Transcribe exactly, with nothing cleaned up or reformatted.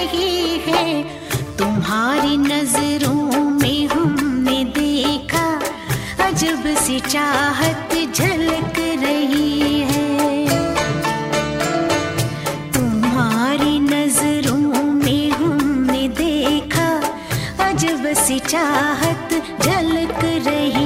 रही है। तुम्हारी नजरों में हमने देखा अजब सी चाहत झलक रही है। तुम्हारी नजरों में हमने देखा अजब सी चाहत झलक रही